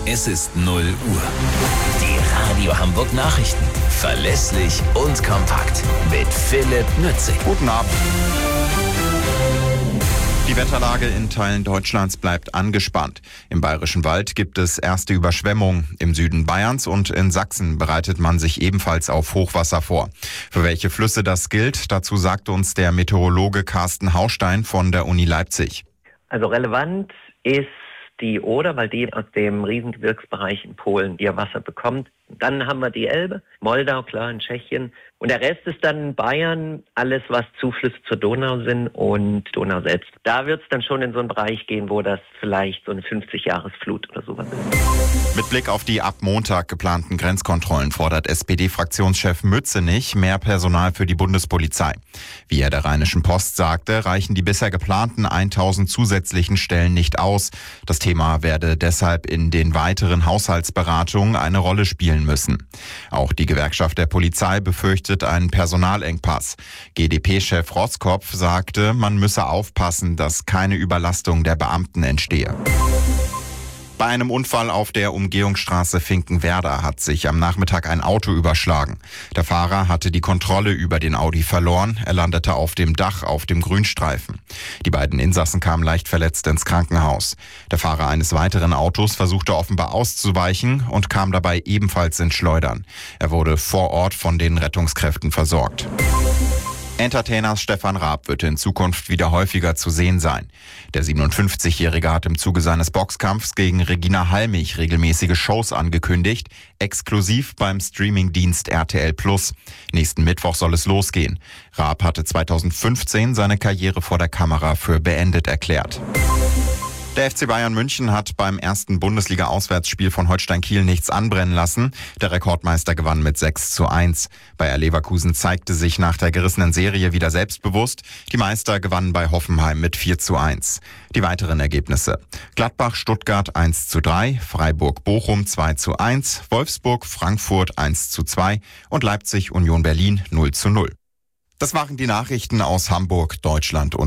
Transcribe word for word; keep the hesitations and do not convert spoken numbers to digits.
Es ist null Uhr. Die Radio Hamburg Nachrichten. Verlässlich und kompakt. Mit Philipp Nützig. Guten Abend. Die Wetterlage in Teilen Deutschlands bleibt angespannt. Im Bayerischen Wald gibt es erste Überschwemmungen. Im Süden Bayerns und in Sachsen bereitet man sich ebenfalls auf Hochwasser vor. Für welche Flüsse das gilt, dazu sagt uns der Meteorologe Carsten Haustein von der Uni Leipzig. Also relevant ist die Oder, weil die aus dem Riesengebirgsbereich in Polen ihr Wasser bekommt. Dann haben wir die Elbe, Moldau, klar, in Tschechien. Und der Rest ist dann Bayern, alles was Zuflüsse zur Donau sind und Donau selbst. Da wird es dann schon in so einen Bereich gehen, wo das vielleicht so eine fünfzig-Jahres-Flut oder sowas ist. Mit Blick auf die ab Montag geplanten Grenzkontrollen fordert S P D-Fraktionschef Mützenich mehr Personal für die Bundespolizei. Wie er der Rheinischen Post sagte, reichen die bisher geplanten tausend zusätzlichen Stellen nicht aus. Das Thema werde deshalb in den weiteren Haushaltsberatungen eine Rolle spielen müssen. Auch die Gewerkschaft der Polizei befürchtet einen Personalengpass. G d P-Chef Roskopf sagte, man müsse aufpassen, dass keine Überlastung der Beamten entstehe. Bei einem Unfall auf der Umgehungsstraße Finkenwerder hat sich am Nachmittag ein Auto überschlagen. Der Fahrer hatte die Kontrolle über den Audi verloren. Er landete auf dem Dach auf dem Grünstreifen. Die beiden Insassen kamen leicht verletzt ins Krankenhaus. Der Fahrer eines weiteren Autos versuchte offenbar auszuweichen und kam dabei ebenfalls ins Schleudern. Er wurde vor Ort von den Rettungskräften versorgt. Entertainers Stefan Raab wird in Zukunft wieder häufiger zu sehen sein. Der siebenundfünfzigjährige hat im Zuge seines Boxkampfs gegen Regina Halmich regelmäßige Shows angekündigt, exklusiv beim Streamingdienst R T L Plus. Nächsten Mittwoch soll es losgehen. Raab hatte zweitausendfünfzehn seine Karriere vor der Kamera für beendet erklärt. Der F C Bayern München hat beim ersten Bundesliga-Auswärtsspiel von Holstein Kiel nichts anbrennen lassen. Der Rekordmeister gewann mit sechs zu eins. Bayer Leverkusen zeigte sich nach der gerissenen Serie wieder selbstbewusst. Die Meister gewannen bei Hoffenheim mit vier zu eins. Die weiteren Ergebnisse: Gladbach-Stuttgart eins zu drei, Freiburg-Bochum zwei zu eins, Wolfsburg-Frankfurt eins zu zwei und Leipzig-Union Berlin null zu null. Das waren die Nachrichten aus Hamburg, Deutschland und